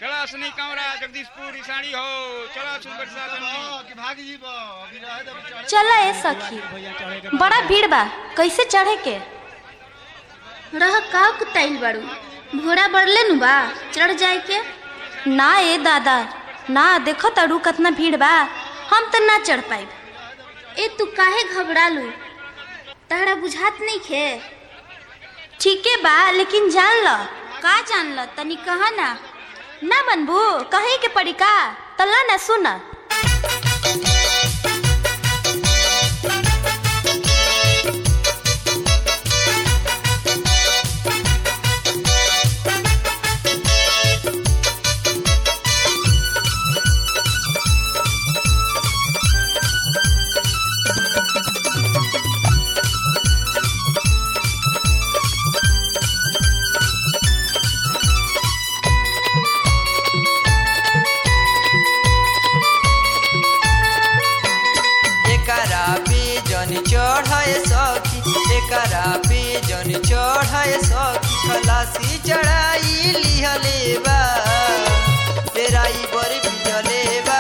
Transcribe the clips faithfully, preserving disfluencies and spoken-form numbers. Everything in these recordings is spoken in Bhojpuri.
चला सुनी कमरा जगदीशपुर ईसानी हो चला सुपर कि भाग जीबो अभी रहे तो चढ़े। चला ए सखी बड़ा भीड़ बा कैसे चढ़े के रह का कुताइल बाड़ू घोड़ा बढ़ले नु बा चढ़ जाए के। ना ए दादा ना देखो तड़ू कितना भीड़ बा हम तो ना चढ़ पाए। ए तू काहे घबरालू तहरा बुझात नहीं खे। ठीके बा लेकिन जान ल का जान ल तनी कहा ना ना बनबू कहे के पड़ी का तल्ला ना सुना। चढ़ाए सखी एकरा पे जन चढ़ाए सखी खलासी चढ़ाई लिहले बा तेराई बर बिजले बा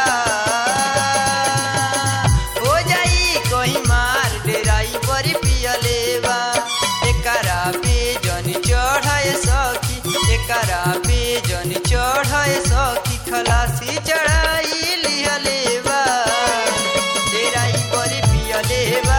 हो जाई कहीं मार डेराई बर पियले बा एकरा पे जन चढ़ाए सखी एकरा पे जन चढ़ाए सखी खलासी चढ़ाई लिहले बा तेराई बर पियले बा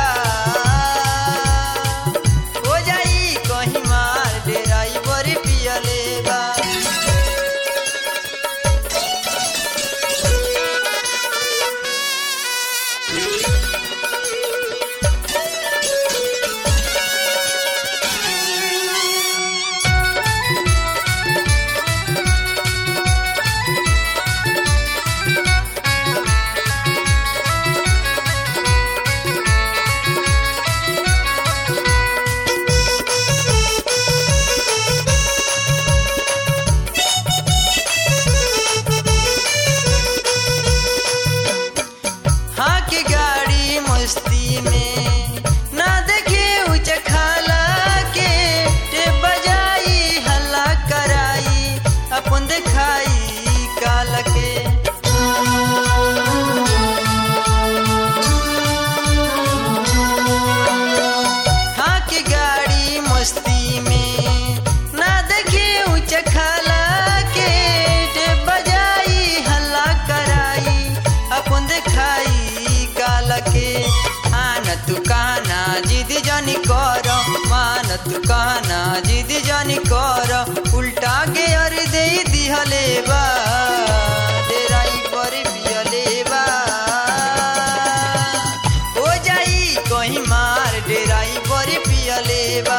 तू कहना जिद जानी कर उल्टा के अर दे दिहले बा डेराई पर पियले बा हो जाई कहीं मार डेराई पर पियले बा।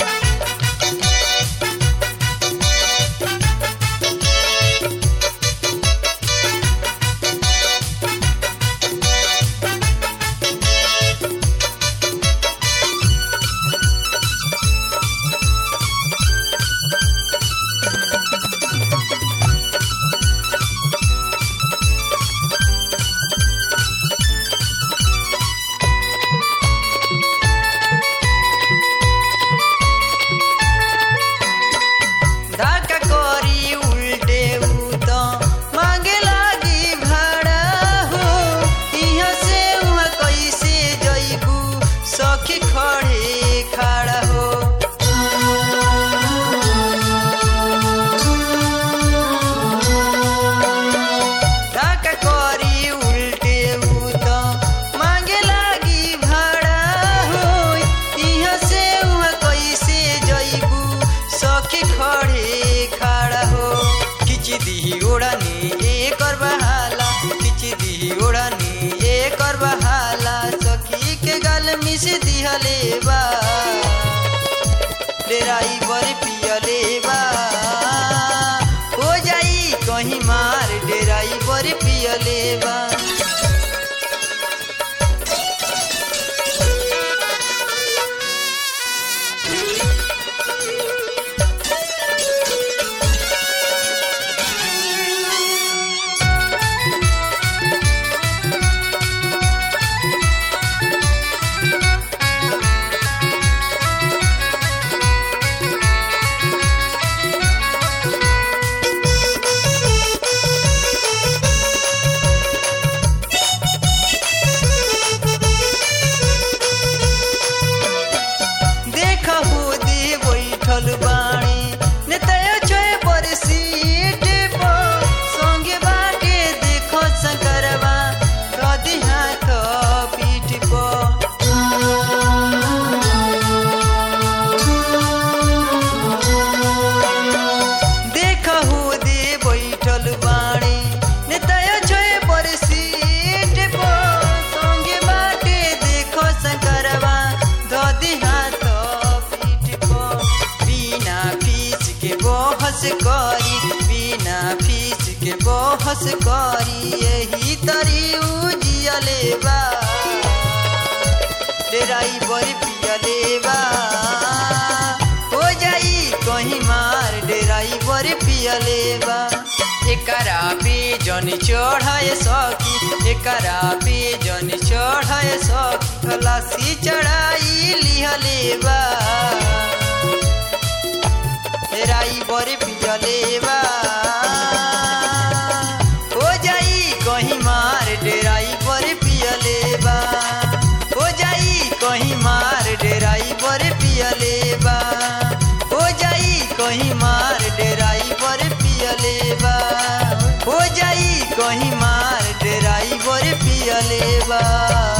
मिस दिहले बा डेराई बर पियले बा हो जाई कहीं मार डेराई बर पियले बा। करी बिना फीस के बहस करी यही तरी उजियले बा ड्राइवर पियले बा हो जाई कहीं मार ड्राइवर पियले बा एकरा पे जन चढ़ाए सखी एकरा पे जन चढ़ाए सखी खलासी चढ़ाई लिहले बा ड्राइवर पियले बा हो जाई कहीं मार ड्राइवर पियले बा हो जाई कहीं मार ड्राइवर पियले बा हो जाई कहीं मार ड्राइवर पियले बा हो जाई कहीं मार ड्राइवर पियले बा।